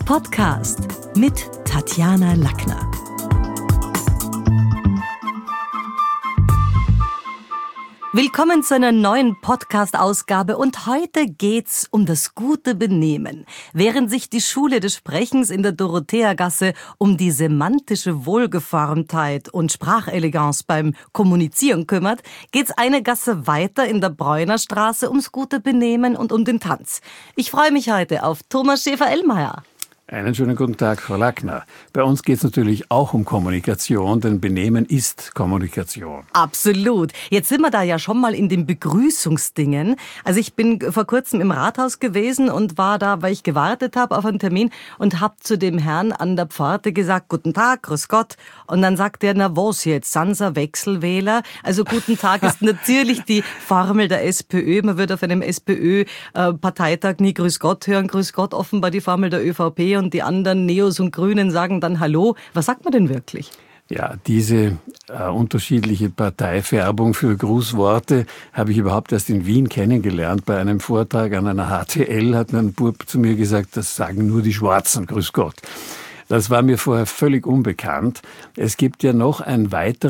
Podcast mit Tatjana Lackner. Willkommen zu einer neuen Podcast-Ausgabe und heute geht's um das gute Benehmen. Während sich die Schule des Sprechens in der Dorotheagasse um die semantische Wohlgeformtheit und Spracheleganz beim Kommunizieren kümmert, geht's eine Gasse weiter in der Bräunerstraße ums gute Benehmen und um den Tanz. Ich freue mich heute auf Thomas Schäfer-Ellmeier. Einen schönen guten Tag, Frau Lackner. Bei uns geht es natürlich auch um Kommunikation, denn Benehmen ist Kommunikation. Absolut. Jetzt sind wir da ja schon mal in den Begrüßungsdingen. Also ich bin vor kurzem im Rathaus gewesen und war da, weil ich gewartet habe auf einen Termin und habe zu dem Herrn an der Pforte gesagt, guten Tag, grüß Gott. Und dann sagt er, na was jetzt, Sansa Wechselwähler? Also guten Tag ist natürlich die Formel der SPÖ. Man würde auf einem SPÖ-Parteitag nie grüß Gott hören. Grüß Gott offenbar die Formel der ÖVP. Und die anderen Neos und Grünen sagen dann Hallo. Was sagt man denn wirklich? Ja, diese unterschiedliche Parteifärbung für Grußworte habe ich überhaupt erst in Wien kennengelernt. Bei einem Vortrag an einer HTL hat ein Bub zu mir gesagt, das sagen nur die Schwarzen, grüß Gott. Das war mir vorher völlig unbekannt. Es gibt ja noch eine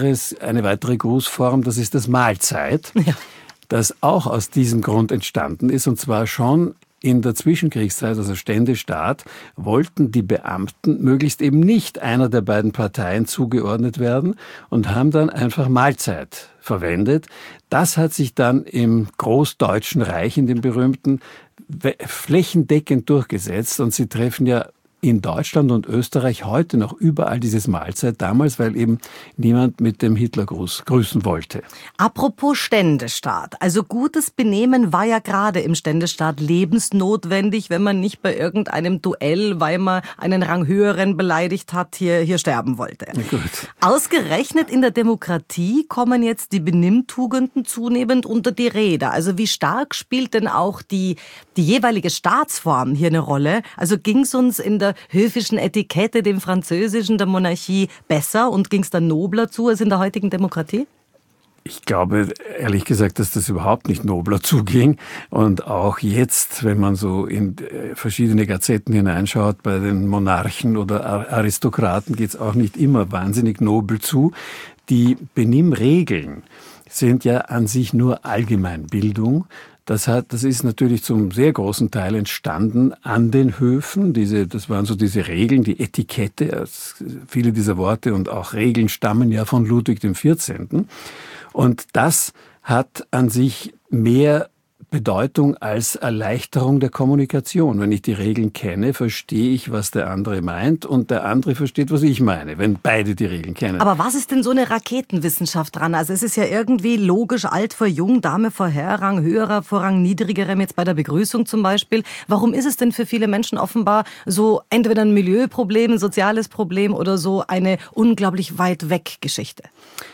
weitere Grußform, das ist das Mahlzeit, das auch aus diesem Grund entstanden ist, und zwar schon in der Zwischenkriegszeit, also Ständestaat, wollten die Beamten möglichst eben nicht einer der beiden Parteien zugeordnet werden und haben dann einfach Mahlzeit verwendet. Das hat sich dann im Großdeutschen Reich, in dem berühmten, flächendeckend durchgesetzt, und Sie treffen ja in Deutschland und Österreich heute noch überall dieses Mahlzeit, damals, weil eben niemand mit dem Hitlergruß grüßen wollte. Apropos Ständestaat. Also gutes Benehmen war ja gerade im Ständestaat lebensnotwendig, wenn man nicht bei irgendeinem Duell, weil man einen Rang höheren beleidigt hat, hier sterben wollte. Gut. Ausgerechnet in der Demokratie kommen jetzt die Benimmtugenden zunehmend unter die Räder. Also wie stark spielt denn auch die jeweilige Staatsform hier eine Rolle? Also ging es uns in der höfischen Etikette, dem Französischen, der Monarchie besser und ging es dann nobler zu als in der heutigen Demokratie? Ich glaube, ehrlich gesagt, dass das überhaupt nicht nobler zuging. Und auch jetzt, wenn man so in verschiedene Gazetten hineinschaut, bei den Monarchen oder Aristokraten geht es auch nicht immer wahnsinnig nobel zu. Die Benimmregeln sind ja an sich nur Allgemeinbildung. Das ist natürlich zum sehr großen Teil entstanden an den Höfen. Das waren so diese Regeln, die Etikette. Viele dieser Worte und auch Regeln stammen ja von Ludwig XIV. Und das hat an sich mehr Bedeutung als Erleichterung der Kommunikation. Wenn ich die Regeln kenne, verstehe ich, was der andere meint, und der andere versteht, was ich meine, wenn beide die Regeln kennen. Aber was ist denn so eine Raketenwissenschaft dran? Also es ist ja irgendwie logisch, alt vor jung, Dame vor Herr, Rang höherer vor Rang niedrigerem, jetzt bei der Begrüßung zum Beispiel. Warum ist es denn für viele Menschen offenbar so entweder ein Milieuproblem, ein soziales Problem oder so eine unglaublich weit weg Geschichte?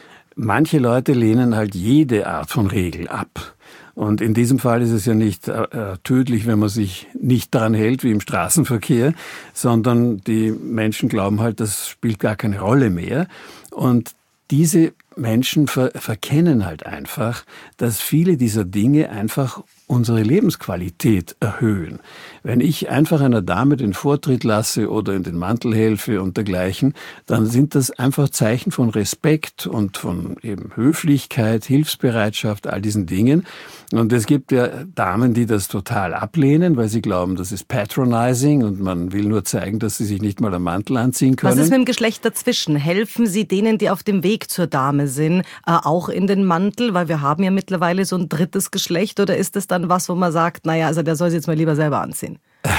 Manche Leute lehnen halt jede Art von Regel ab. Und in diesem Fall ist es ja nicht tödlich, wenn man sich nicht daran hält, wie im Straßenverkehr, sondern die Menschen glauben halt, das spielt gar keine Rolle mehr. Und diese Menschen verkennen halt einfach, dass viele dieser Dinge einfach unsere Lebensqualität erhöhen. Wenn ich einfach einer Dame den Vortritt lasse oder in den Mantel helfe und dergleichen, dann sind das einfach Zeichen von Respekt und von eben Höflichkeit, Hilfsbereitschaft, all diesen Dingen. Und es gibt ja Damen, die das total ablehnen, weil sie glauben, das ist patronizing und man will nur zeigen, dass sie sich nicht mal am Mantel anziehen können. Was ist mit dem Geschlecht dazwischen? Helfen Sie denen, die auf dem Weg zur Dame sind, auch in den Mantel? Weil wir haben ja mittlerweile so ein drittes Geschlecht. Oder ist das dann was, wo man sagt, naja, also der soll sich jetzt mal lieber selber anziehen?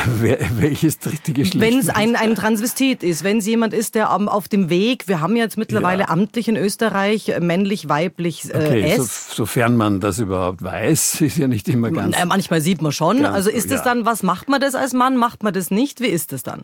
Welches dritte Geschlecht? Wenn es ein Transvestit ist, wenn es jemand ist, der auf dem Weg, wir haben ja jetzt mittlerweile amtlich in Österreich männlich, weiblich okay, sofern man das überhaupt weiß, ist ja nicht immer ganz... Manchmal sieht man schon. Ganz, also ist es dann, was macht man das als Mann, macht man das nicht? Wie ist es dann?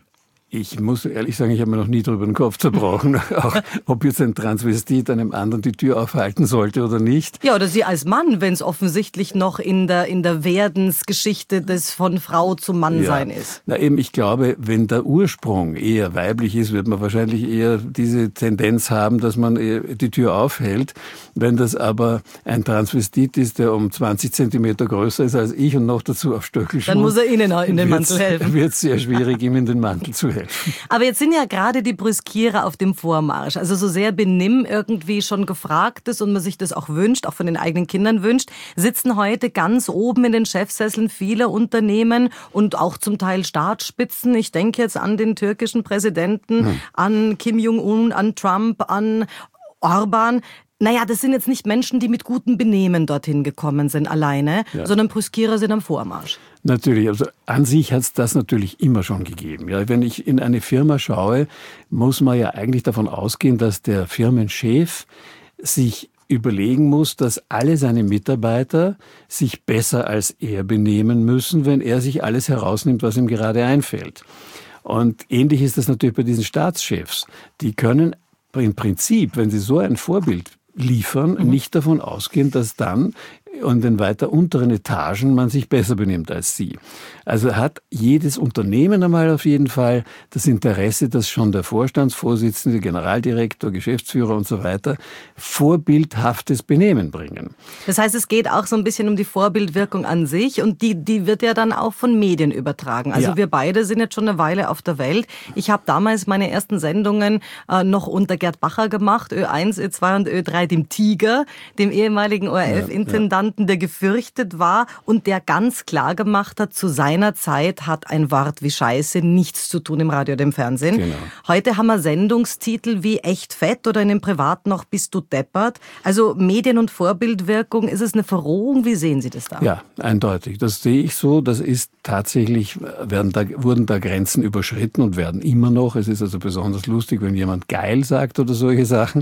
Ich muss ehrlich sagen, ich habe mir noch nie darüber den Kopf zerbrochen, auch ob jetzt ein Transvestit einem anderen die Tür aufhalten sollte oder nicht. Ja, oder Sie als Mann, wenn es offensichtlich noch in der Werdensgeschichte des von Frau zu Mann sein ist. Na eben, ich glaube, wenn der Ursprung eher weiblich ist, wird man wahrscheinlich eher diese Tendenz haben, dass man die Tür aufhält. Wenn das aber ein Transvestit ist, der um 20 Zentimeter größer ist als ich und noch dazu auf Stöckelschuhen, dann muss er Ihnen in den Mantel helfen. Wird es sehr schwierig, ihm in den Mantel zu helfen. Aber jetzt sind ja gerade die Brüskierer auf dem Vormarsch. Also so sehr Benimm irgendwie schon gefragt ist und man sich das auch wünscht, auch von den eigenen Kindern wünscht, sitzen heute ganz oben in den Chefsesseln viele Unternehmen und auch zum Teil Staatsspitzen. Ich denke jetzt an den türkischen Präsidenten, an Kim Jong-un, an Trump, an Orban. Naja, das sind jetzt nicht Menschen, die mit gutem Benehmen dorthin gekommen sind alleine, sondern Brüskierer sind am Vormarsch. Natürlich, also an sich hat es das natürlich immer schon gegeben. Ja, wenn ich in eine Firma schaue, muss man ja eigentlich davon ausgehen, dass der Firmenchef sich überlegen muss, dass alle seine Mitarbeiter sich besser als er benehmen müssen, wenn er sich alles herausnimmt, was ihm gerade einfällt. Und ähnlich ist das natürlich bei diesen Staatschefs. Die können im Prinzip, wenn sie so ein Vorbild liefern, nicht davon ausgehen, dass dann in den weiter unteren Etagen man sich besser benimmt als sie. Also hat jedes Unternehmen einmal auf jeden Fall das Interesse, dass schon der Vorstandsvorsitzende, Generaldirektor, Geschäftsführer und so weiter vorbildhaftes Benehmen bringen. Das heißt, es geht auch so ein bisschen um die Vorbildwirkung an sich und die wird ja dann auch von Medien übertragen. Also wir beide sind jetzt schon eine Weile auf der Welt. Ich habe damals meine ersten Sendungen noch unter Gerd Bacher gemacht, Ö1, Ö2 und Ö3, dem Tiger, dem ehemaligen ORF-Intendanten, der gefürchtet war und der ganz klar gemacht hat, zu seiner Zeit hat ein Wort wie Scheiße nichts zu tun im Radio oder im Fernsehen. Genau. Heute haben wir Sendungstitel wie Echt fett oder in dem Privaten noch Bist du deppert. Also Medien- und Vorbildwirkung, ist es eine Verrohung? Wie sehen Sie das da? Ja, eindeutig. Das sehe ich so. Das ist tatsächlich, wurden da Grenzen überschritten und werden immer noch. Es ist also besonders lustig, wenn jemand geil sagt oder solche Sachen.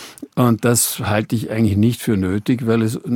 Und das halte ich eigentlich nicht für nötig, weil es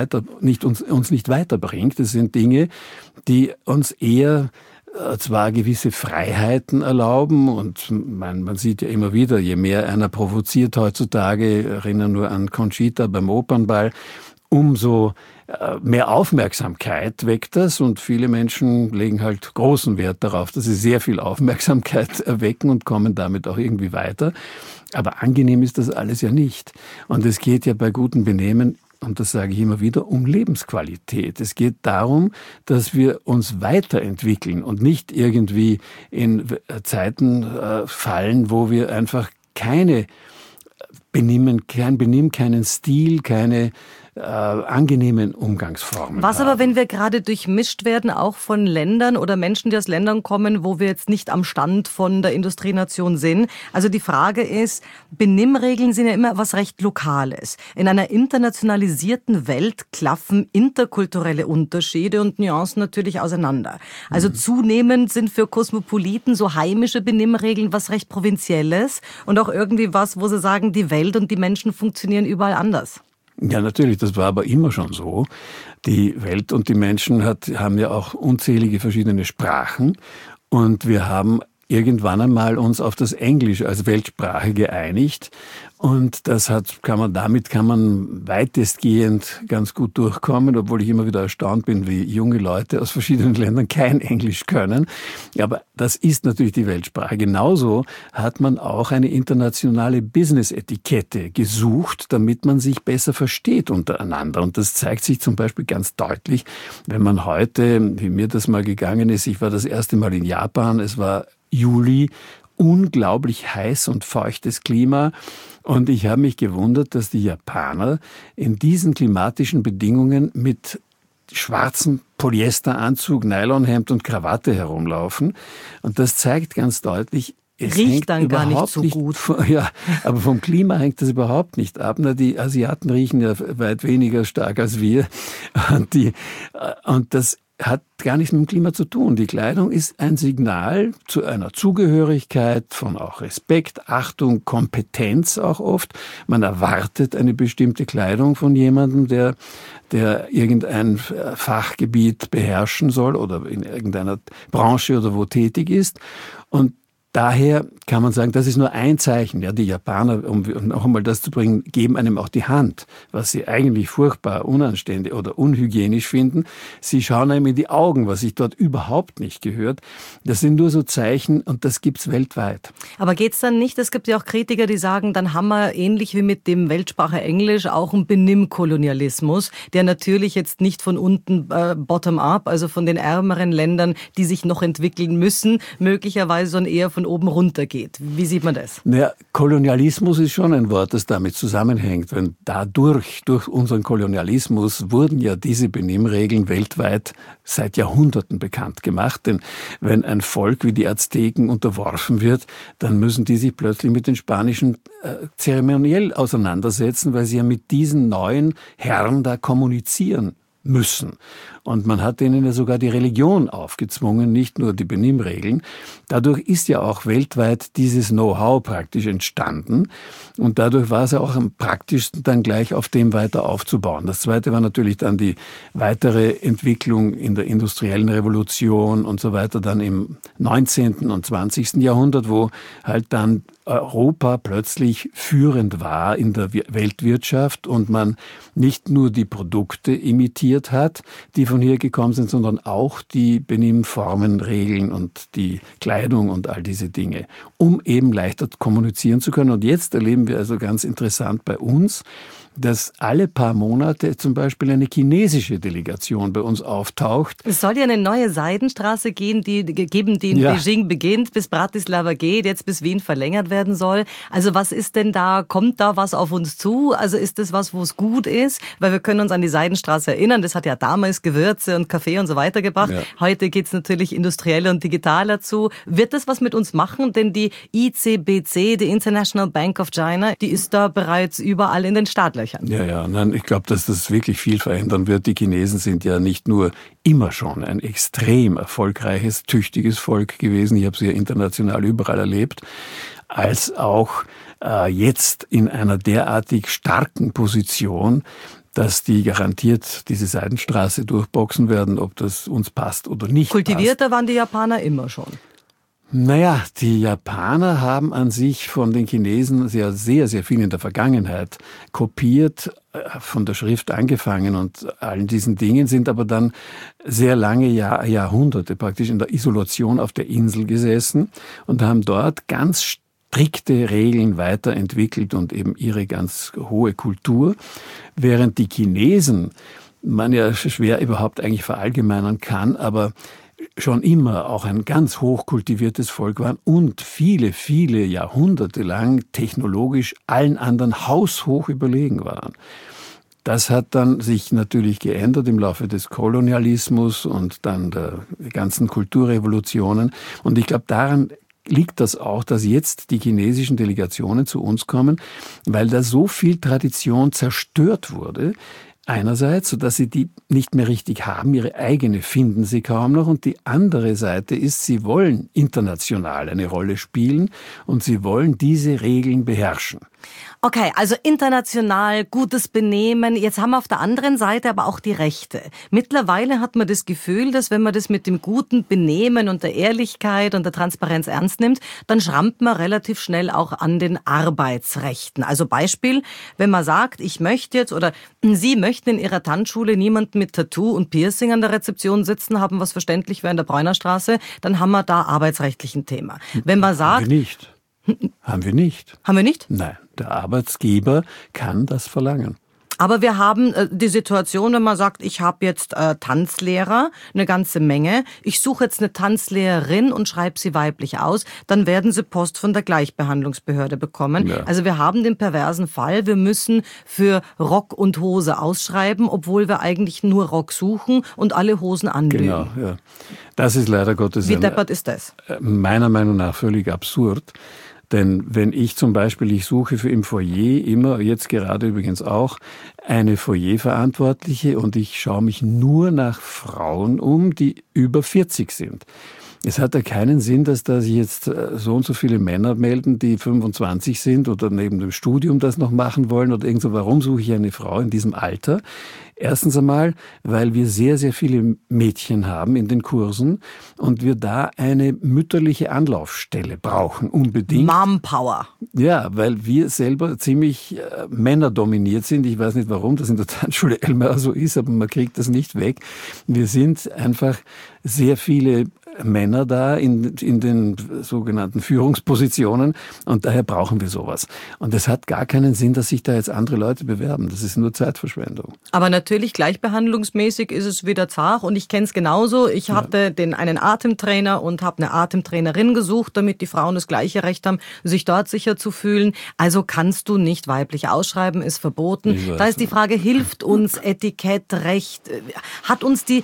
uns nicht weiterbringt. Das sind Dinge, die uns eher zwar gewisse Freiheiten erlauben und man sieht ja immer wieder, je mehr einer provoziert heutzutage, erinnere nur an Conchita beim Opernball, umso mehr Aufmerksamkeit weckt das und viele Menschen legen halt großen Wert darauf, dass sie sehr viel Aufmerksamkeit erwecken und kommen damit auch irgendwie weiter. Aber angenehm ist das alles ja nicht. Und es geht ja bei gutem Benehmen, und das sage ich immer wieder, um Lebensqualität. Es geht darum, dass wir uns weiterentwickeln und nicht irgendwie in Zeiten fallen, wo wir einfach keinen keinen Stil, keine angenehmen Umgangsformen Was haben. aber, wenn wir gerade durchmischt werden, auch von Ländern oder Menschen, die aus Ländern kommen, wo wir jetzt nicht am Stand von der Industrienation sind. Also die Frage ist, Benimmregeln sind ja immer was recht Lokales. In einer internationalisierten Welt klaffen interkulturelle Unterschiede und Nuancen natürlich auseinander. Also zunehmend sind für Kosmopoliten so heimische Benimmregeln was recht Provinzielles und auch irgendwie was, wo sie sagen, die Welt und die Menschen funktionieren überall anders. Ja, natürlich, das war aber immer schon so. Die Welt und die Menschen haben ja auch unzählige verschiedene Sprachen und wir haben irgendwann einmal uns auf das Englisch als Weltsprache geeinigt und damit kann man weitestgehend ganz gut durchkommen, obwohl ich immer wieder erstaunt bin, wie junge Leute aus verschiedenen Ländern kein Englisch können. Aber das ist natürlich die Weltsprache. Genauso hat man auch eine internationale Business-Etikette gesucht, damit man sich besser versteht untereinander. Und das zeigt sich zum Beispiel ganz deutlich, wenn man heute, wie mir das mal gegangen ist, ich war das erste Mal in Japan, es war Juli, unglaublich heiß und feuchtes Klima. Und ich habe mich gewundert, dass die Japaner in diesen klimatischen Bedingungen mit schwarzem Polyesteranzug, Nylonhemd und Krawatte herumlaufen. Und das zeigt ganz deutlich, es riecht dann gar nicht so gut. Ja, aber vom Klima hängt das überhaupt nicht ab. Die Asiaten riechen ja weit weniger stark als wir. Und das hat gar nichts mit dem Klima zu tun. Die Kleidung ist ein Signal zu einer Zugehörigkeit, von auch Respekt, Achtung, Kompetenz auch oft. Man erwartet eine bestimmte Kleidung von jemandem, der irgendein Fachgebiet beherrschen soll oder in irgendeiner Branche oder wo tätig ist. Und Daher kann man sagen, das ist nur ein Zeichen. Ja, die Japaner, um noch einmal das zu bringen, geben einem auch die Hand, was sie eigentlich furchtbar unanständig oder unhygienisch finden. Sie schauen einem in die Augen, was sich dort überhaupt nicht gehört. Das sind nur so Zeichen und das gibt's weltweit. Aber geht's dann nicht? Es gibt ja auch Kritiker, die sagen, dann haben wir ähnlich wie mit dem Weltsprache Englisch auch einen Benimmkolonialismus, der natürlich jetzt nicht von unten bottom-up, also von den ärmeren Ländern, die sich noch entwickeln müssen, möglicherweise, sondern eher von oben runter geht. Wie sieht man das? Naja, Kolonialismus ist schon ein Wort, das damit zusammenhängt. Wenn durch unseren Kolonialismus wurden ja diese Benimmregeln weltweit seit Jahrhunderten bekannt gemacht. Denn wenn ein Volk wie die Azteken unterworfen wird, dann müssen die sich plötzlich mit den Spanischen zeremoniell auseinandersetzen, weil sie ja mit diesen neuen Herren da kommunizieren müssen. Und man hat denen ja sogar die Religion aufgezwungen, nicht nur die Benimmregeln. Dadurch ist ja auch weltweit dieses Know-how praktisch entstanden. Und dadurch war es ja auch am praktischsten, dann gleich auf dem weiter aufzubauen. Das Zweite war natürlich dann die weitere Entwicklung in der industriellen Revolution und so weiter, dann im 19. und 20. Jahrhundert, wo halt dann Europa plötzlich führend war in der Weltwirtschaft und man nicht nur die Produkte imitiert hat, die von hier gekommen sind, sondern auch die Benimmformen, Regeln und die Kleidung und all diese Dinge, um eben leichter kommunizieren zu können. Und jetzt erleben wir also ganz interessant bei uns, dass alle paar Monate zum Beispiel eine chinesische Delegation bei uns auftaucht. Es soll ja eine neue Seidenstraße geben, die in Beijing beginnt, bis Bratislava geht, jetzt bis Wien verlängert werden soll. Also was ist denn da, kommt da was auf uns zu? Also ist das was, wo es gut ist? Weil wir können uns an die Seidenstraße erinnern, das hat ja damals Gewürze und Kaffee und so weiter gebracht. Ja. Heute geht's natürlich industriell und digitaler zu. Wird das was mit uns machen? Denn die ICBC, die International Bank of China, die ist da bereits überall in den Startlöchern. Ja, nein, ich glaube, dass das wirklich viel verändern wird. Die Chinesen sind ja nicht nur immer schon ein extrem erfolgreiches, tüchtiges Volk gewesen. Ich habe sie ja international überall erlebt, als auch jetzt in einer derartig starken Position, dass die garantiert diese Seidenstraße durchboxen werden, ob das uns passt oder nicht. Kultivierter waren die Japaner immer schon. Naja, die Japaner haben an sich von den Chinesen sehr, sehr, sehr viel in der Vergangenheit kopiert, von der Schrift angefangen und allen diesen Dingen, sind aber dann sehr lange Jahrhunderte praktisch in der Isolation auf der Insel gesessen und haben dort ganz strikte Regeln weiterentwickelt und eben ihre ganz hohe Kultur, während die Chinesen, man ja schwer überhaupt eigentlich verallgemeinern kann, aber schon immer auch ein ganz hochkultiviertes Volk waren und viele, viele Jahrhunderte lang technologisch allen anderen haushoch überlegen waren. Das hat dann sich natürlich geändert im Laufe des Kolonialismus und dann der ganzen Kulturrevolutionen. Und ich glaube, daran liegt das auch, dass jetzt die chinesischen Delegationen zu uns kommen, weil da so viel Tradition zerstört wurde. Einerseits, sodass sie die nicht mehr richtig haben, ihre eigene finden sie kaum noch. Und die andere Seite ist, sie wollen international eine Rolle spielen und sie wollen diese Regeln beherrschen. Okay, also international, gutes Benehmen. Jetzt haben wir auf der anderen Seite aber auch die Rechte. Mittlerweile hat man das Gefühl, dass wenn man das mit dem guten Benehmen und der Ehrlichkeit und der Transparenz ernst nimmt, dann schrammt man relativ schnell auch an den Arbeitsrechten. Also Beispiel, wenn man sagt, ich möchte jetzt oder Sie möchten in Ihrer Tanzschule niemanden mit Tattoo und Piercing an der Rezeption sitzen haben, was verständlich wäre in der Bräunerstraße, dann haben wir da arbeitsrechtlichen Thema. Wenn man sagt... Haben wir nicht. Haben wir nicht? Nein, der Arbeitgeber kann das verlangen. Aber wir haben die Situation, wenn man sagt, ich habe jetzt Tanzlehrer, eine ganze Menge. Ich suche jetzt eine Tanzlehrerin und schreibe sie weiblich aus. Dann werden sie Post von der Gleichbehandlungsbehörde bekommen. Ja. Also wir haben den perversen Fall, wir müssen für Rock und Hose ausschreiben, obwohl wir eigentlich nur Rock suchen und alle Hosen anlügen. Genau, ja. Das ist leider Gottes... Wie deppert ist das? Meiner Meinung nach völlig absurd. Denn wenn ich zum Beispiel, ich suche für im Foyer immer, jetzt gerade übrigens auch, eine Foyerverantwortliche und ich schaue mich nur nach Frauen um, die über 40 sind. Es hat ja keinen Sinn, dass da sich jetzt so und so viele Männer melden, die 25 sind oder neben dem Studium das noch machen wollen oder irgend so. Warum suche ich eine Frau in diesem Alter? Erstens einmal, weil wir sehr, sehr viele Mädchen haben in den Kursen und wir da eine mütterliche Anlaufstelle brauchen, unbedingt. Mompower. Ja, weil wir selber ziemlich männerdominiert sind. Ich weiß nicht, warum das in der Tanzschule Elmar so ist, aber man kriegt das nicht weg. Wir sind einfach sehr viele Männer da in den sogenannten Führungspositionen und daher brauchen wir sowas. Und es hat gar keinen Sinn, dass sich da jetzt andere Leute bewerben. Das ist nur Zeitverschwendung. Aber natürlich gleichbehandlungsmäßig ist es wieder zart und ich kenne es genauso. Ich hatte einen Atemtrainer und habe eine Atemtrainerin gesucht, damit die Frauen das gleiche Recht haben, sich dort sicher zu fühlen. Also kannst du nicht weiblich ausschreiben, ist verboten. Da ist die Frage, hilft uns Etikett, Recht? Hat uns die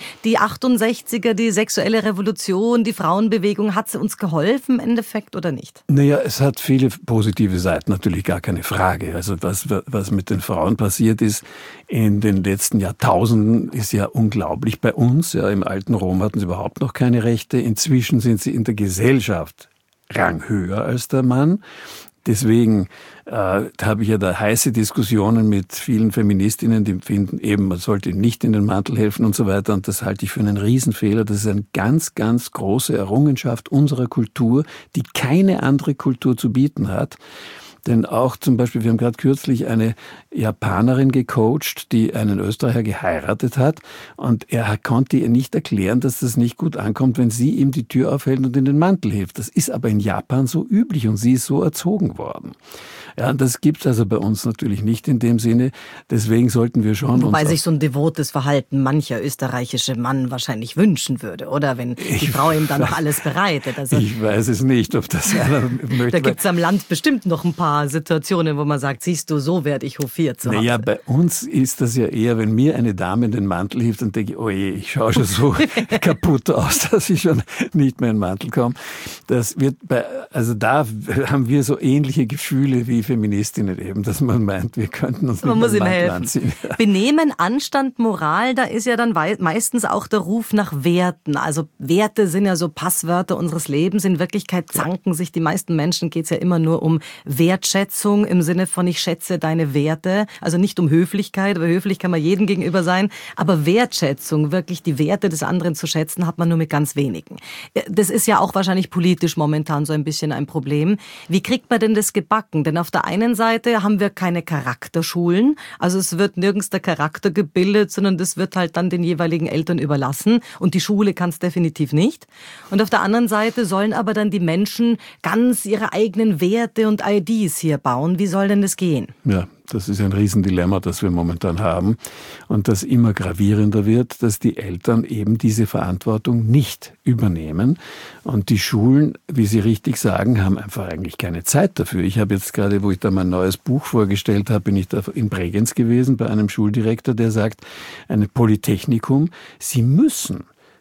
68er, die sexuelle Revolution, die Frauenbewegung, hat sie uns geholfen im Endeffekt oder nicht? Naja, es hat viele positive Seiten, natürlich gar keine Frage. Also was mit den Frauen passiert ist in den letzten Jahrtausenden, ist ja unglaublich bei uns. Ja, im alten Rom hatten sie überhaupt noch keine Rechte. Inzwischen sind sie in der Gesellschaft ranghöher als der Mann. Deswegen habe ich ja da heiße Diskussionen mit vielen Feministinnen, die finden eben, man sollte nicht in den Mantel helfen und so weiter. Und das halte ich für einen Riesenfehler. Das ist eine ganz, ganz große Errungenschaft unserer Kultur, die keine andere Kultur zu bieten hat. Denn auch zum Beispiel, wir haben gerade kürzlich eine Japanerin gecoacht, die einen Österreicher geheiratet hat. Und er konnte ihr nicht erklären, dass das nicht gut ankommt, wenn sie ihm die Tür aufhält und in den Mantel hilft. Das ist aber in Japan so üblich und sie ist so erzogen worden. Ja, und das gibt's also bei uns natürlich nicht in dem Sinne. Deswegen sollten wir schon... Wobei sich so ein devotes Verhalten mancher österreichische Mann wahrscheinlich wünschen würde, oder? Wenn die Frau ihm dann noch alles bereitet. Also, ich weiß es nicht, ob das einer möchte. Da gibt's am Land bestimmt noch ein paar Situationen, wo man sagt, siehst du, so werde ich hofiert zu Hause. Naja, bei uns ist das ja eher, wenn mir eine Dame in den Mantel hilft, dann denke ich, oh je, ich schaue schon so kaputt aus, dass ich schon nicht mehr in den Mantel komme. Das wird also da haben wir so ähnliche Gefühle wie Feministinnen eben, dass man meint, wir könnten uns nicht mehr in den Mantel anziehen. Benehmen, Anstand, Moral, da ist ja dann meistens auch der Ruf nach Werten. Also Werte sind ja so Passwörter unseres Lebens. In Wirklichkeit zanken sich die meisten Menschen, geht's ja immer nur um Wertschätzung im Sinne von ich schätze deine Werte. Also nicht um Höflichkeit, weil höflich kann man jedem gegenüber sein. Aber Wertschätzung, wirklich die Werte des anderen zu schätzen, hat man nur mit ganz wenigen. Das ist ja auch wahrscheinlich politisch momentan so ein bisschen ein Problem. Wie kriegt man denn das gebacken? Denn auf der einen Seite haben wir keine Charakterschulen. Also es wird nirgends der Charakter gebildet, sondern das wird halt dann den jeweiligen Eltern überlassen. Und die Schule kann es definitiv nicht. Und auf der anderen Seite sollen aber dann die Menschen ganz ihre eigenen Werte und IDs hier bauen. Wie soll denn das gehen? Ja, das ist ein Riesendilemma, das wir momentan haben und das immer gravierender wird, dass die Eltern eben diese Verantwortung nicht übernehmen. Und die Schulen, wie Sie richtig sagen, haben einfach eigentlich keine Zeit dafür. Ich habe jetzt gerade, wo ich da mein neues Buch vorgestellt habe, bin ich da in Bregenz gewesen bei einem Schuldirektor, der sagt, ein Polytechnikum, Sie müssen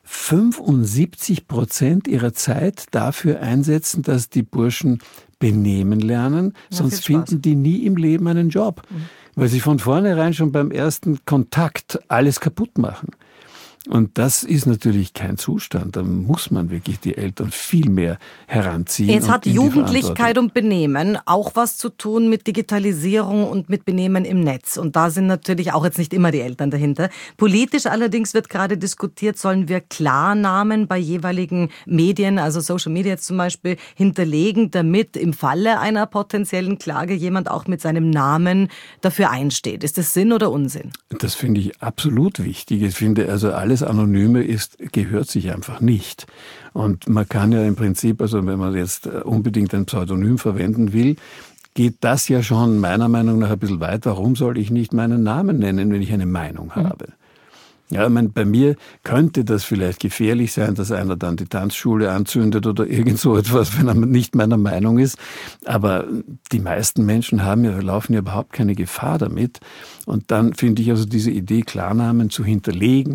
75% ihrer Zeit dafür einsetzen, dass die Burschen benehmen lernen, sonst finden die nie im Leben einen Job, weil sie von vornherein schon beim ersten Kontakt alles kaputt machen. Und das ist natürlich kein Zustand. Da muss man wirklich die Eltern viel mehr heranziehen. Jetzt hat Jugendlichkeit und Benehmen auch was zu tun mit Digitalisierung und mit Benehmen im Netz. Und da sind natürlich auch jetzt nicht immer die Eltern dahinter. Politisch allerdings wird gerade diskutiert, sollen wir Klarnamen bei jeweiligen Medien, also Social Media jetzt zum Beispiel, hinterlegen, damit im Falle einer potenziellen Klage jemand auch mit seinem Namen dafür einsteht. Ist das Sinn oder Unsinn? Das finde ich absolut wichtig. Ich finde also alles Anonyme gehört sich einfach nicht. Und man kann ja im Prinzip, also wenn man jetzt unbedingt ein Pseudonym verwenden will, geht das ja schon meiner Meinung nach ein bisschen weit. Warum soll ich nicht meinen Namen nennen, wenn ich eine Meinung habe? Ja, ich meine, bei mir könnte das vielleicht gefährlich sein, dass einer dann die Tanzschule anzündet oder irgend so etwas, wenn er nicht meiner Meinung ist. Aber die meisten Menschen laufen ja überhaupt keine Gefahr damit. Und dann finde ich also diese Idee, Klarnamen zu hinterlegen,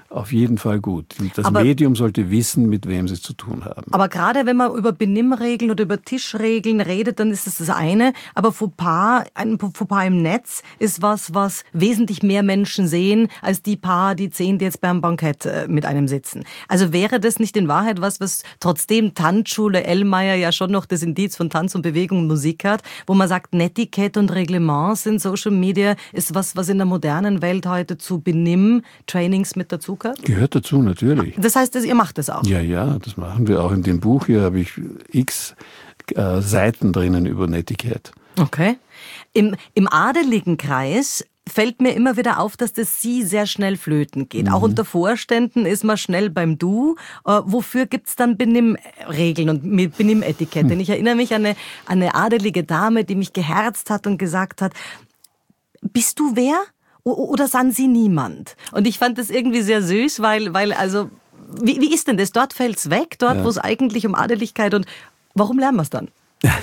auf jeden Fall gut. Das Medium sollte wissen, mit wem sie es zu tun haben. Aber gerade wenn man über Benimmregeln oder über Tischregeln redet, dann ist das eine. Aber ein Fauxpas im Netz ist was wesentlich mehr Menschen sehen, als die 10, die jetzt beim Bankett mit einem sitzen. Also wäre das nicht in Wahrheit was trotzdem Tanzschule Ellmeier ja schon noch das Indiz von Tanz und Bewegung und Musik hat, wo man sagt, Netiquette und Reglements in Social Media ist was in der modernen Welt heute zu Benimm-Trainings mit dazu gehört? Gehört dazu, natürlich. Das heißt, ihr macht das auch? Ja, das machen wir auch in dem Buch. Hier habe ich x Seiten drinnen über Netiquette. Okay. Im adeligen Kreis fällt mir immer wieder auf, dass das Sie sehr schnell flöten geht. Auch unter Vorständen ist man schnell beim Du. Wofür gibt's dann Benimmregeln und Benimmetikette? Ich erinnere mich an eine adelige Dame, die mich geherzt hat und gesagt hat, bist du wer? Oder sind Sie niemand? Und ich fand das irgendwie sehr süß, weil also, wie ist denn das? Dort fällt's weg, dort, wo es eigentlich um Adeligkeit und warum lernen wir es dann?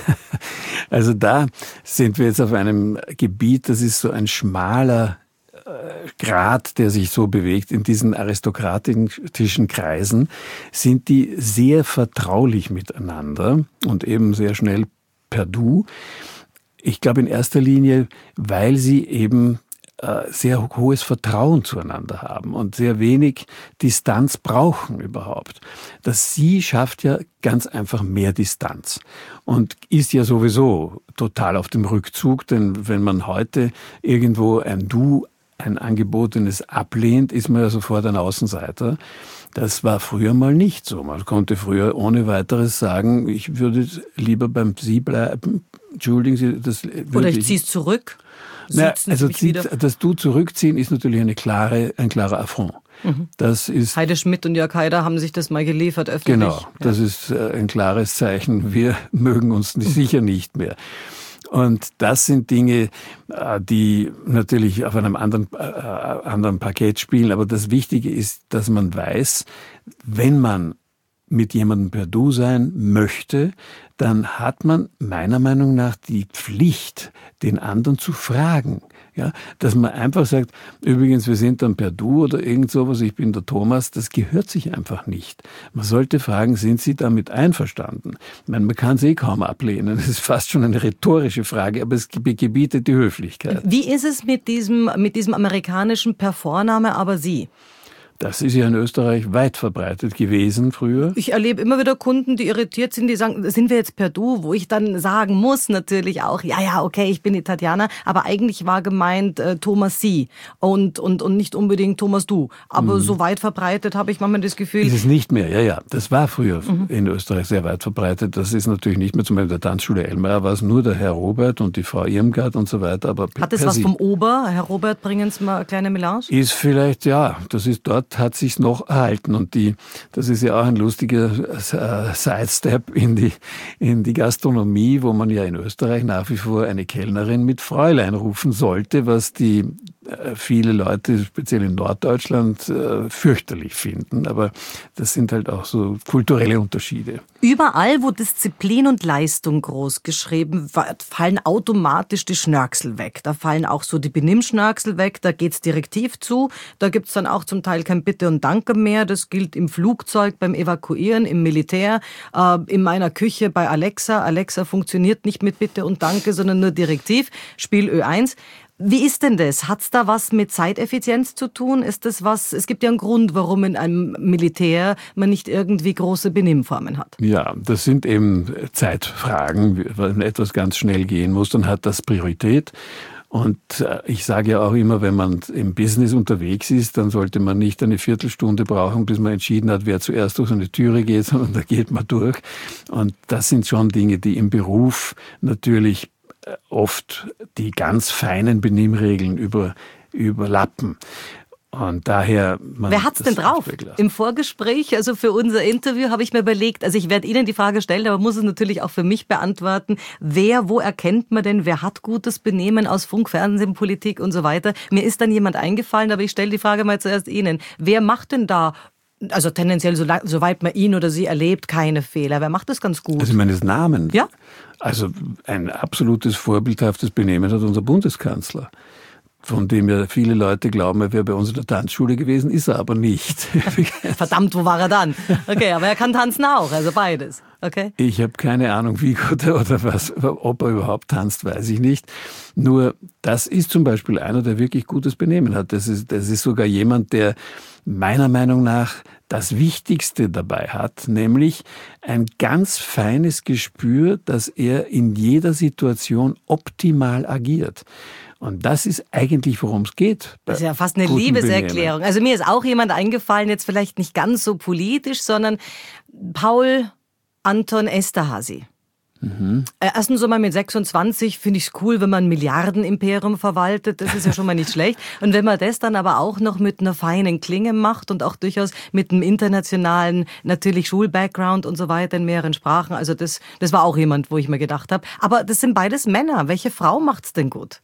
Also da sind wir jetzt auf einem Gebiet, das ist so ein schmaler Grat, der sich so bewegt. In diesen aristokratischen Kreisen sind die sehr vertraulich miteinander und eben sehr schnell per Du. Ich glaube in erster Linie, weil sie eben sehr hohes Vertrauen zueinander haben und sehr wenig Distanz brauchen überhaupt. Das Sie schafft ja ganz einfach mehr Distanz und ist ja sowieso total auf dem Rückzug, denn wenn man heute irgendwo ein angebotenes ablehnt, ist man ja sofort ein Außenseiter. Das war früher mal nicht so. Man konnte früher ohne weiteres sagen, ich würde lieber beim Sie bleiben. Entschuldigen Sie, das würde Oder ich ziehe es zurück. Also das Du zurückziehen ist natürlich ein klarer Affront. Das ist Heide Schmidt und Jörg Haider haben sich das mal geliefert öffentlich. Genau, das ist ein klares Zeichen. Wir mögen uns sicher nicht mehr. Und das sind Dinge, die natürlich auf einem anderen Parkett spielen. Aber das Wichtige ist, dass man weiß, wenn man mit jemandem per Du sein möchte, dann hat man meiner Meinung nach die Pflicht, den anderen zu fragen. Ja, dass man einfach sagt, übrigens, wir sind dann per Du oder irgend sowas, ich bin der Thomas, das gehört sich einfach nicht. Man sollte fragen, sind Sie damit einverstanden? Ich meine, man kann es kaum ablehnen, das ist fast schon eine rhetorische Frage, aber es gebietet die Höflichkeit. Wie ist es mit diesem amerikanischen per Vorname, aber Sie? Das ist ja in Österreich weit verbreitet gewesen früher. Ich erlebe immer wieder Kunden, die irritiert sind, die sagen, sind wir jetzt per Du? Wo ich dann sagen muss natürlich auch, ja, okay, ich bin die Tatjana, aber eigentlich war gemeint Thomas Sie und nicht unbedingt Thomas Du. Aber so weit verbreitet habe ich manchmal das Gefühl. Ist es nicht mehr, ja. Das war früher in Österreich sehr weit verbreitet. Das ist natürlich nicht mehr, zum Beispiel der Tanzschule Ellmeier war es nur der Herr Robert und die Frau Irmgard und so weiter. Aber hat es was vom Ober? Herr Robert, bringen Sie mal eine kleine Melange? Ist vielleicht, ja, das ist dort hat sich's noch erhalten und das ist ja auch ein lustiger Sidestep in die Gastronomie, wo man ja in Österreich nach wie vor eine Kellnerin mit Fräulein rufen sollte, was die viele Leute, speziell in Norddeutschland, fürchterlich finden. Aber das sind halt auch so kulturelle Unterschiede. Überall, wo Disziplin und Leistung groß geschrieben wird, fallen automatisch die Schnörkel weg. Da fallen auch so die Benimmschnörkel weg, da geht's direktiv zu. Da gibt's dann auch zum Teil kein Bitte und Danke mehr. Das gilt im Flugzeug, beim Evakuieren, im Militär, in meiner Küche bei Alexa. Alexa funktioniert nicht mit Bitte und Danke, sondern nur direktiv. Spiel Ö1. Wie ist denn das? Hat's da was mit Zeiteffizienz zu tun? Ist das was? Es gibt ja einen Grund, warum in einem Militär man nicht irgendwie große Benimmformen hat. Ja, das sind eben Zeitfragen. Wenn etwas ganz schnell gehen muss, dann hat das Priorität. Und ich sage ja auch immer, wenn man im Business unterwegs ist, dann sollte man nicht eine Viertelstunde brauchen, bis man entschieden hat, wer zuerst durch eine Türe geht, sondern da geht man durch. Und das sind schon Dinge, die im Beruf natürlich oft die ganz feinen Benimmregeln überlappen. Und daher... Wer hat's denn drauf? Im Vorgespräch, also für unser Interview, habe ich mir überlegt, also ich werde Ihnen die Frage stellen, aber muss es natürlich auch für mich beantworten. Wo erkennt man denn, wer hat gutes Benehmen aus Funk, Fernsehen, Politik und so weiter? Mir ist dann jemand eingefallen, aber ich stelle die Frage mal zuerst Ihnen. Wer macht denn da, also tendenziell, soweit man ihn oder sie erlebt, keine Fehler? Wer macht das ganz gut? Also meines Namen? Ja. Also ein absolutes vorbildhaftes Benehmen hat unser Bundeskanzler. von dem ja viele Leute glauben, er wäre bei uns in der Tanzschule gewesen, ist er aber nicht. Verdammt, wo war er dann? Okay, aber er kann tanzen auch, also beides. Okay. Ich habe keine Ahnung, wie gut er oder was, ob er überhaupt tanzt, weiß ich nicht. Nur, das ist zum Beispiel einer, der wirklich gutes Benehmen hat. Das ist sogar jemand, der meiner Meinung nach das Wichtigste dabei hat, nämlich ein ganz feines Gespür, dass er in jeder Situation optimal agiert. Und das ist eigentlich, worum es geht. Das ist ja fast eine Liebeserklärung. Also mir ist auch jemand eingefallen, jetzt vielleicht nicht ganz so politisch, sondern Paul Anton Esterházy. Erstens so mal mit 26 finde ich es cool, wenn man ein Milliardenimperium verwaltet. Das ist ja schon mal nicht schlecht. Und wenn man das dann aber auch noch mit einer feinen Klinge macht und auch durchaus mit einem internationalen, natürlich Schulbackground und so weiter in mehreren Sprachen. Also das war auch jemand, wo ich mir gedacht habe. Aber das sind beides Männer. Welche Frau macht's denn gut?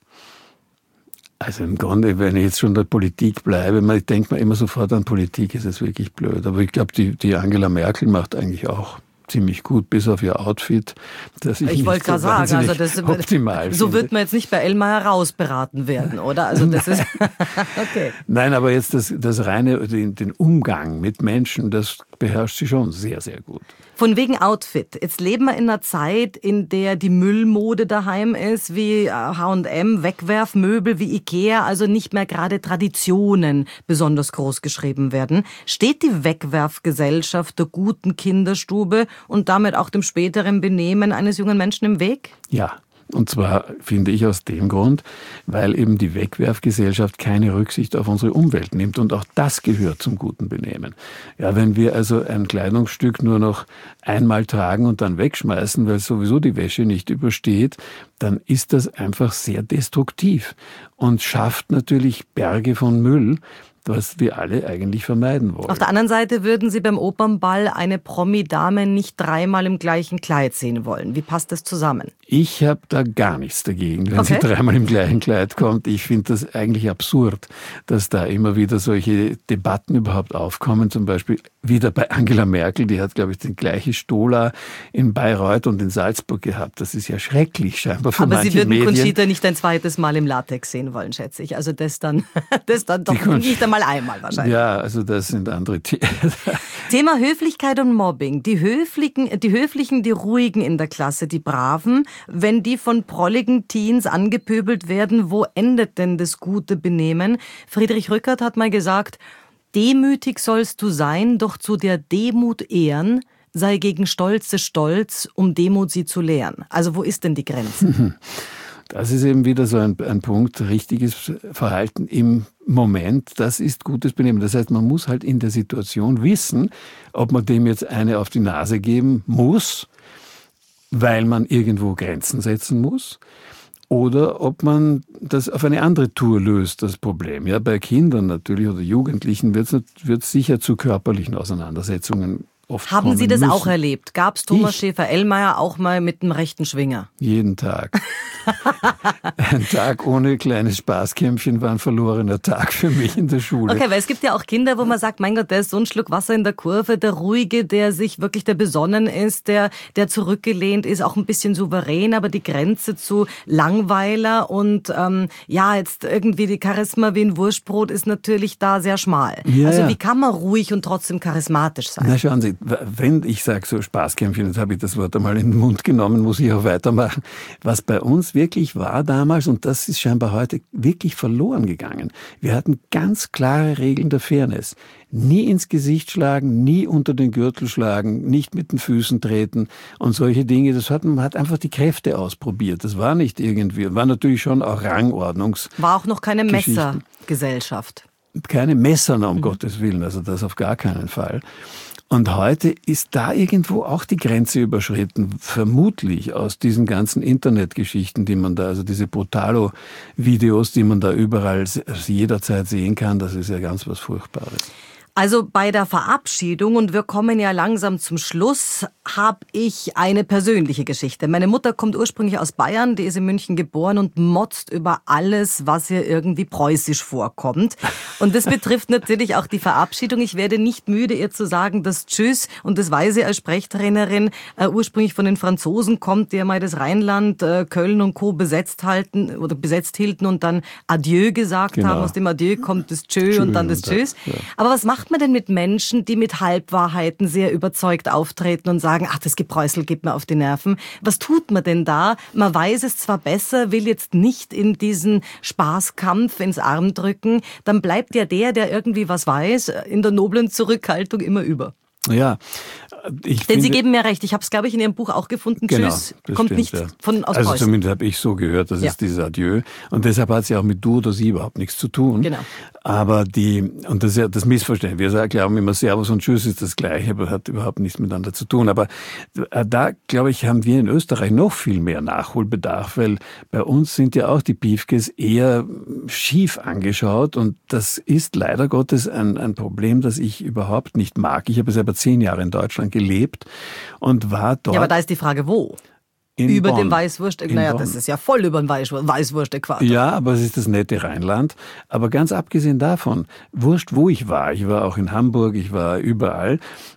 Also im Grunde, wenn ich jetzt schon in der Politik bleibe, ich denke mir immer sofort an Politik, ist es wirklich blöd. Aber ich glaube, die Angela Merkel macht eigentlich auch ziemlich gut, bis auf ihr Outfit. Ich wollte gerade sagen, also das optimal so wird man jetzt nicht bei Elmar rausberaten werden, oder? Also das ist okay. Nein, aber jetzt das reine, den Umgang mit Menschen, das beherrscht sie schon sehr, sehr gut. Von wegen Outfit. Jetzt leben wir in einer Zeit, in der die Müllmode daheim ist, wie H&M, Wegwerfmöbel, wie Ikea, also nicht mehr gerade Traditionen besonders groß geschrieben werden. Steht die Wegwerfgesellschaft der guten Kinderstube und damit auch dem späteren Benehmen eines jungen Menschen im Weg? Ja. Und zwar finde ich aus dem Grund, weil eben die Wegwerfgesellschaft keine Rücksicht auf unsere Umwelt nimmt. Und auch das gehört zum guten Benehmen. Ja, wenn wir also ein Kleidungsstück nur noch einmal tragen und dann wegschmeißen, weil sowieso die Wäsche nicht übersteht, dann ist das einfach sehr destruktiv und schafft natürlich Berge von Müll, was wir alle eigentlich vermeiden wollen. Auf der anderen Seite würden Sie beim Opernball eine Promi-Dame nicht dreimal im gleichen Kleid sehen wollen. Wie passt das zusammen? Ich habe da gar nichts dagegen, wenn sie dreimal im gleichen Kleid kommt. Ich finde das eigentlich absurd, dass da immer wieder solche Debatten überhaupt aufkommen. Zum Beispiel wieder bei Angela Merkel, die hat, glaube ich, den gleichen Stola in Bayreuth und in Salzburg gehabt. Das ist ja schrecklich scheinbar für manche Medien. Aber Sie würden Conchita nicht ein zweites Mal im Latex sehen wollen, schätze ich. Also das dann doch nicht einmal einmal wahrscheinlich. Ja, also das sind andere Themen. Thema Höflichkeit und Mobbing. Die Höflichen, die Ruhigen in der Klasse, die Braven, wenn die von prolligen Teens angepöbelt werden, wo endet denn das gute Benehmen? Friedrich Rückert hat mal gesagt, demütig sollst du sein, doch zu der Demut ehren, sei gegen Stolze stolz, um Demut sie zu lehren. Also wo ist denn die Grenze? Das ist eben wieder so ein Punkt, richtiges Verhalten im Moment, das ist gutes Benehmen. Das heißt, man muss halt in der Situation wissen, ob man dem jetzt eine auf die Nase geben muss, weil man irgendwo Grenzen setzen muss, oder ob man das auf eine andere Tour löst, das Problem. Ja, bei Kindern natürlich oder Jugendlichen wird es sicher zu körperlichen Auseinandersetzungen oft kommen Haben Sie das müssen. auch erlebt? Gab es Thomas Schäfer-Ellmeier auch mal mit einem rechten Schwinger? Jeden Tag. Ein Tag ohne kleines Spaßkämpfchen war ein verlorener Tag für mich in der Schule. Okay, weil es gibt ja auch Kinder, wo man sagt, mein Gott, der ist so ein Schluck Wasser in der Kurve, der Ruhige, der sich wirklich, der besonnen ist, der zurückgelehnt ist, auch ein bisschen souverän, aber die Grenze zu Langweiler und jetzt irgendwie die Charisma wie ein Wurstbrot ist natürlich da sehr schmal. Ja, also wie kann man ruhig und trotzdem charismatisch sein? Na schauen Sie, wenn ich sage so Spaßkämpfchen, jetzt habe ich das Wort einmal in den Mund genommen, muss ich auch weitermachen. Was bei uns wirklich war damals, und das ist scheinbar heute wirklich verloren gegangen, wir hatten ganz klare Regeln der Fairness. Nie ins Gesicht schlagen, nie unter den Gürtel schlagen, nicht mit den Füßen treten und solche Dinge. Man hat einfach die Kräfte ausprobiert. Das war nicht irgendwie, war natürlich schon auch Rangordnungs. War auch noch keine Messergesellschaft. Keine Messer, um Gottes Willen, also das auf gar keinen Fall. Und heute ist da irgendwo auch die Grenze überschritten, vermutlich aus diesen ganzen Internetgeschichten, die man da, also diese Brutalo-Videos, die man da überall jederzeit sehen kann, das ist ja ganz was Furchtbares. Also bei der Verabschiedung, und wir kommen ja langsam zum Schluss, habe ich eine persönliche Geschichte. Meine Mutter kommt ursprünglich aus Bayern, die ist in München geboren und motzt über alles, was ihr irgendwie preußisch vorkommt. Und das betrifft natürlich auch die Verabschiedung. Ich werde nicht müde, ihr zu sagen, dass Tschüss, und das weiß sie als Sprechtrainerin, ursprünglich von den Franzosen kommt, die ja mal das Rheinland, Köln und Co. besetzt hielten und dann Adieu gesagt haben. Aus dem Adieu kommt das Tschö und dann das Tschüss. Ja. Aber was macht man denn mit Menschen, die mit Halbwahrheiten sehr überzeugt auftreten und sagen, ach, das Gepräusel geht mir auf die Nerven? Was tut man denn da? Man weiß es zwar besser, will jetzt nicht in diesen Spaßkampf ins Arm drücken, dann bleibt ja der irgendwie was weiß, in der noblen Zurückhaltung immer über. Ja, denn Sie geben mir recht, ich habe es, glaube ich, in Ihrem Buch auch gefunden, genau, Tschüss kommt stimmt, nicht von aus Preußen. Also zumindest habe ich so gehört, das ist dieses Adieu. Und deshalb hat es ja auch mit du oder sie überhaupt nichts zu tun. Genau. Aber und das ist ja das Missverständnis. Wir glauben immer, Servus und Tschüss ist das Gleiche, aber hat überhaupt nichts miteinander zu tun. Aber da, glaube ich, haben wir in Österreich noch viel mehr Nachholbedarf, weil bei uns sind ja auch die Piefkes eher schief angeschaut, und das ist leider Gottes ein Problem, das ich überhaupt nicht mag. Ich habe selber 10 Jahre in Deutschland gelebt und war dort. Ja, aber da ist die Frage, wo? Über Bonn. Dem Weißwurst, naja, das ist ja voll über den Weißwurst-Äquator. Ja, aber es ist das nette Rheinland. Aber ganz abgesehen davon, wurscht, wo ich war auch in Hamburg, ich war überall,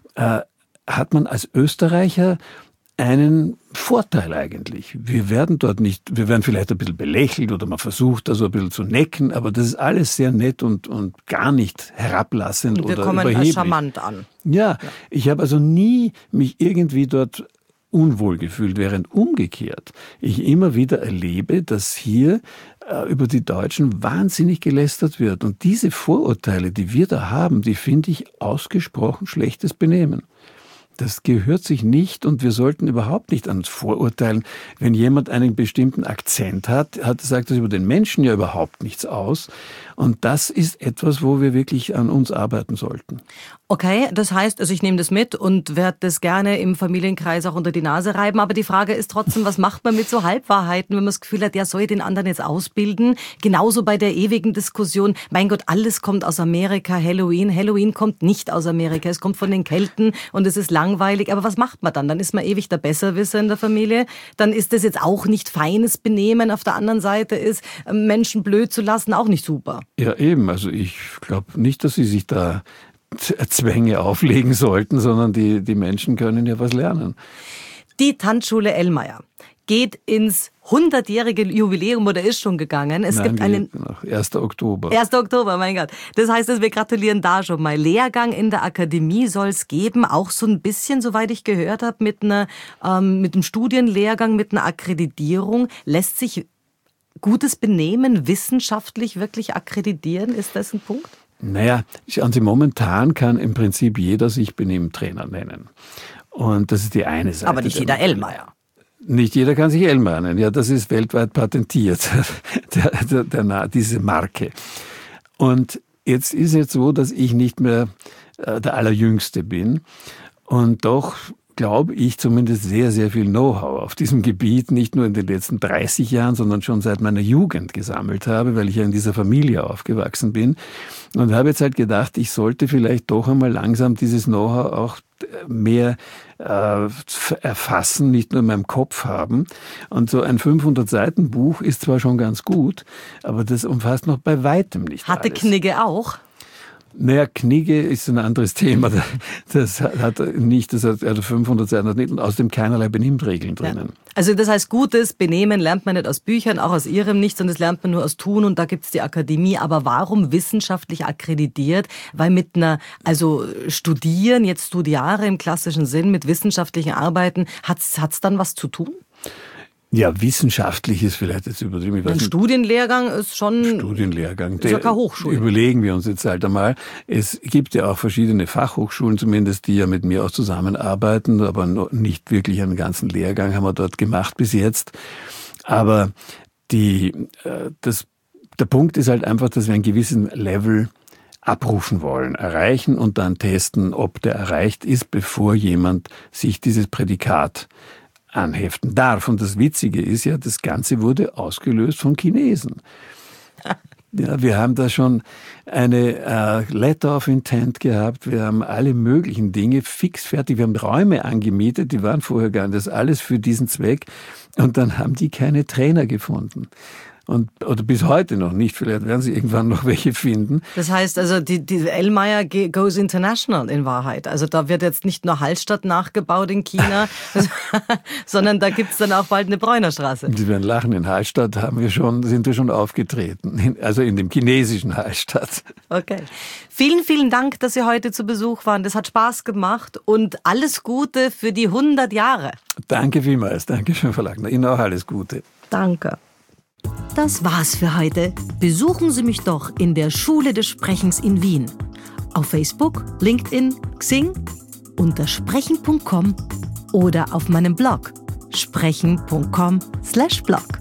hat man als Österreicher einen Vorteil eigentlich. Wir werden vielleicht ein bisschen belächelt oder man versucht, also ein bisschen zu necken, aber das ist alles sehr nett und gar nicht herablassend oder überheblich. Wir kommen als charmant an. Ja, ich habe also nie mich irgendwie dort unwohl gefühlt, während umgekehrt ich immer wieder erlebe, dass hier über die Deutschen wahnsinnig gelästert wird. Und diese Vorurteile, die wir da haben, die finde ich ausgesprochen schlechtes Benehmen. Das gehört sich nicht, und wir sollten überhaupt nicht an uns vorurteilen. Wenn jemand einen bestimmten Akzent hat, sagt das über den Menschen ja überhaupt nichts aus. Und das ist etwas, wo wir wirklich an uns arbeiten sollten. Okay, das heißt, also ich nehme das mit und werde das gerne im Familienkreis auch unter die Nase reiben. Aber die Frage ist trotzdem, was macht man mit so Halbwahrheiten, wenn man das Gefühl hat, ja, soll ich den anderen jetzt ausbilden? Genauso bei der ewigen Diskussion, mein Gott, alles kommt aus Amerika, Halloween kommt nicht aus Amerika, es kommt von den Kelten und es ist langweilig. Aber was macht man dann? Dann ist man ewig der Besserwisser in der Familie. Dann ist das jetzt auch nicht feines Benehmen. Auf der anderen Seite ist, Menschen blöd zu lassen, auch nicht super. Ja, eben. Also ich glaube nicht, dass Sie sich da Zwänge auflegen sollten, sondern die Menschen können ja was lernen. Die Tanzschule Ellmeier geht ins 100-jährige Jubiläum oder ist schon gegangen. Es gibt einen 1. Oktober. 1. Oktober, mein Gott. Das heißt, wir gratulieren da schon mal. Lehrgang in der Akademie soll es geben, auch so ein bisschen, soweit ich gehört habe, mit einem Studienlehrgang, mit einer Akkreditierung. Lässt sich gutes Benehmen wissenschaftlich wirklich akkreditieren? Ist das ein Punkt? Naja, schauen Sie, momentan kann im Prinzip jeder sich Benehmtrainer nennen. Und das ist die eine Seite. Aber nicht jeder Ellmeier. Nicht jeder kann sich Ellmeier nennen. Ja, das ist weltweit patentiert, diese Marke. Und jetzt ist es so, dass ich nicht mehr der Allerjüngste bin und doch glaube ich, zumindest sehr, sehr viel Know-how auf diesem Gebiet, nicht nur in den letzten 30 Jahren, sondern schon seit meiner Jugend gesammelt habe, weil ich ja in dieser Familie aufgewachsen bin. Und habe jetzt halt gedacht, ich sollte vielleicht doch einmal langsam dieses Know-how auch mehr erfassen, nicht nur in meinem Kopf haben. Und so ein 500-Seiten-Buch ist zwar schon ganz gut, aber das umfasst noch bei weitem nicht alles. Hatte Knigge auch? Naja, Knigge ist ein anderes Thema. Das hat 500 Seiten nicht und außerdem keinerlei Benimmregeln drinnen. Ja. Also das heißt, gutes Benehmen lernt man nicht aus Büchern, auch aus Ihrem nicht, sondern das lernt man nur aus Tun, und da gibt's die Akademie. Aber warum wissenschaftlich akkreditiert? Weil Studieren, jetzt Studiare im klassischen Sinn, mit wissenschaftlichen Arbeiten, hat's dann was zu tun? Ja, wissenschaftlich ist vielleicht jetzt übertrieben. Ein Studienlehrgang ist schon... Studienlehrgang. Ist ja keine Hochschule. Überlegen wir uns jetzt halt einmal. Es gibt ja auch verschiedene Fachhochschulen zumindest, die ja mit mir auch zusammenarbeiten, aber nicht wirklich einen ganzen Lehrgang haben wir dort gemacht bis jetzt. Aber der Punkt ist halt einfach, dass wir einen gewissen Level abrufen wollen, erreichen und dann testen, ob der erreicht ist, bevor jemand sich dieses Prädikat anheften darf. Und das Witzige ist ja, das Ganze wurde ausgelöst von Chinesen. Ja, wir haben da schon eine Letter of Intent gehabt. Wir haben alle möglichen Dinge fix fertig. Wir haben Räume angemietet, die waren vorher gar nicht. Das alles für diesen Zweck. Und dann haben die keine Trainer gefunden. Oder bis heute noch nicht. Vielleicht werden sie irgendwann noch welche finden. Das heißt also, die Ellmayr goes international in Wahrheit. Also da wird jetzt nicht nur Hallstatt nachgebaut in China, sondern da gibt's dann auch bald eine Bräunerstraße. Sie werden lachen, in Hallstatt sind wir schon aufgetreten. Also in dem chinesischen Hallstatt. Okay. Vielen, vielen Dank, dass Sie heute zu Besuch waren. Das hat Spaß gemacht und alles Gute für die 100 Jahre. Danke vielmals. Danke schön, Frau Lackner. Ihnen auch alles Gute. Danke. Das war's für heute. Besuchen Sie mich doch in der Schule des Sprechens in Wien. Auf Facebook, LinkedIn, Xing, unter sprechen.com oder auf meinem Blog sprechen.com/blog.